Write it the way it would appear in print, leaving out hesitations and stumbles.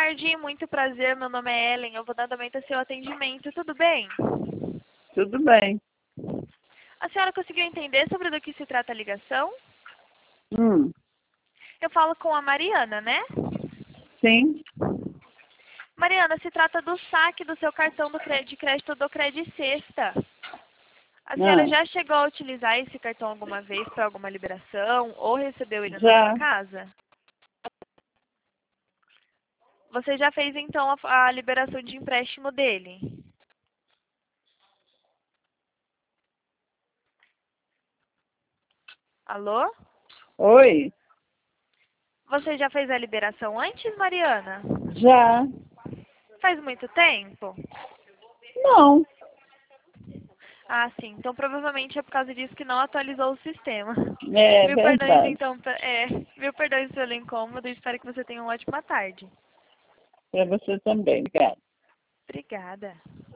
tarde, muito prazer. Meu nome é Ellen. Eu vou dar andamento ao seu atendimento. Tudo bem? Tudo bem. A senhora conseguiu entender sobre do que se trata a ligação? Hum, Eu falo com a Mariana, né? sim. Mariana, se trata do saque do seu cartão de crédito do Credicesta. A senhora Ah, já chegou a utilizar esse cartão alguma vez para alguma liberação ou recebeu ele na sua já. casa? Você já fez então a liberação de empréstimo dele? Alô? Oi? Você já fez a liberação antes, Mariana? Já. Faz muito tempo? Não. Ah, sim. Então provavelmente é por causa disso que não atualizou o sistema. É Mil perdões verdade. então, mil perdões pelo incômodo e espero que você tenha uma ótima tarde. Para você também, cara. Obrigada.